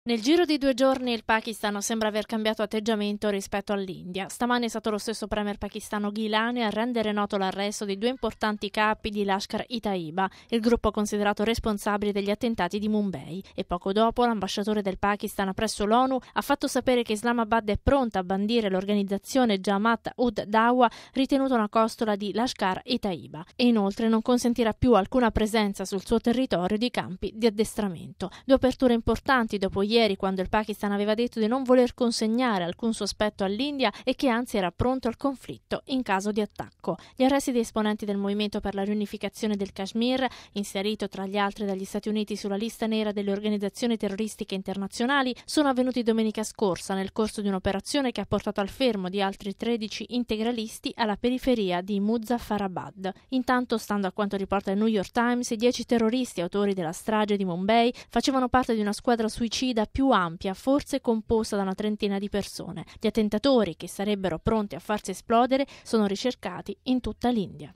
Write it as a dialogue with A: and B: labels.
A: Nel giro di 2 giorni il Pakistan sembra aver cambiato atteggiamento rispetto all'India. Stamani è stato lo stesso premier pakistano Gilani a rendere noto l'arresto di 2 importanti capi di Lashkar-e-Taiba, il gruppo considerato responsabile degli attentati di Mumbai. E poco dopo l'ambasciatore del Pakistan presso l'ONU ha fatto sapere che Islamabad è pronta a bandire l'organizzazione Jamaat-ud-Dawa, ritenuta una costola di Lashkar-e-Taiba, e inoltre non consentirà più alcuna presenza sul suo territorio di campi di addestramento. 2 aperture importanti dopo ieri, quando il Pakistan aveva detto di non voler consegnare alcun sospetto all'India e che anzi era pronto al conflitto in caso di attacco. Gli arresti dei esponenti del Movimento per la riunificazione del Kashmir, inserito tra gli altri dagli Stati Uniti sulla lista nera delle organizzazioni terroristiche internazionali, sono avvenuti domenica scorsa nel corso di un'operazione che ha portato al fermo di altri 13 integralisti alla periferia di Muzaffarabad. Intanto, stando a quanto riporta il New York Times, i 10 terroristi autori della strage di Mumbai facevano parte di una squadra suicida più ampia, forse composta da una trentina di persone. Gli attentatori, che sarebbero pronti a farsi esplodere, sono ricercati in tutta l'India.